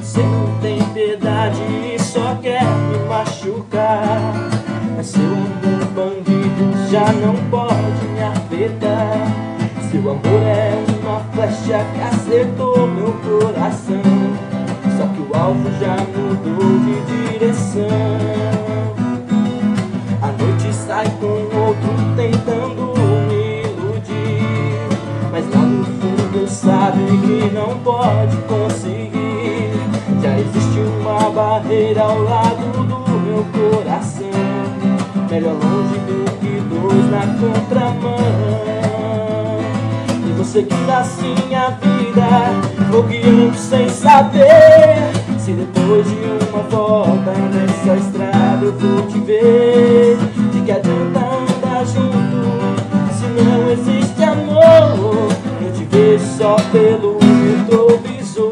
Você não tem piedade e só quer me machucar. Mas seu amor bandido já não pode me afetar. Seu amor é uma flecha que acertou meu coração, só que o alvo já mudou de direção. A noite sai com outro tentando me iludir, mas lá no fundo sabe que não pode conseguir. Já existe uma barreira ao lado do meu coração, melhor longe do que dois na contramão. E você guia assim a vida, vou guiando sem saber se depois de uma volta nessa estrada eu vou te ver. De que adianta andar junto se não existe amor? Eu te vejo só pelo retrovisor.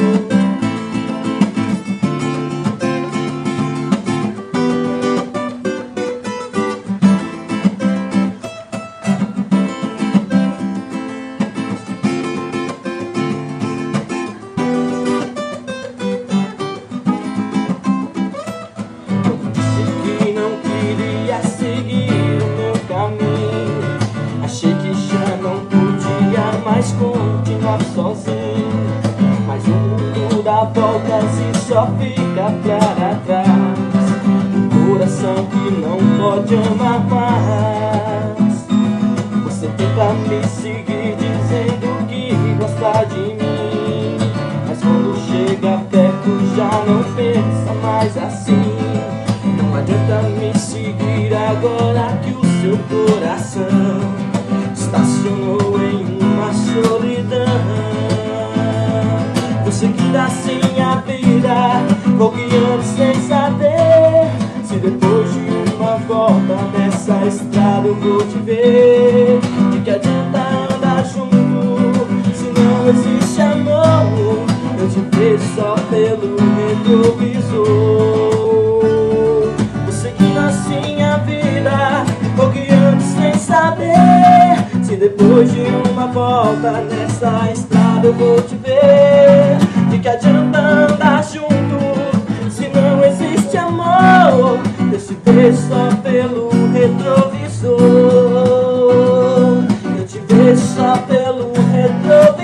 Mas continuar sozinho, mas o mundo dá voltas e só fica para trás. Um coração que não pode amar mais. Você tenta me seguir dizendo que gosta de mim, mas quando chega perto já não pensa mais assim. Não adianta me seguir agora que o seu coração estacionou em solidão. Você guia assim a vida, vou guiando sem saber se depois de uma volta nessa estrada eu vou te ver. De que adianta andar junto se não existe amor? Eu te vejo só pelo retrovisor. Você guia assim a vida, vou guiando sem saber se depois de uma volta nessa estrada eu vou te ver. De que adianta andar junto se não existe amor? Eu te vejo só pelo retrovisor. Eu te vejo só pelo retrovisor.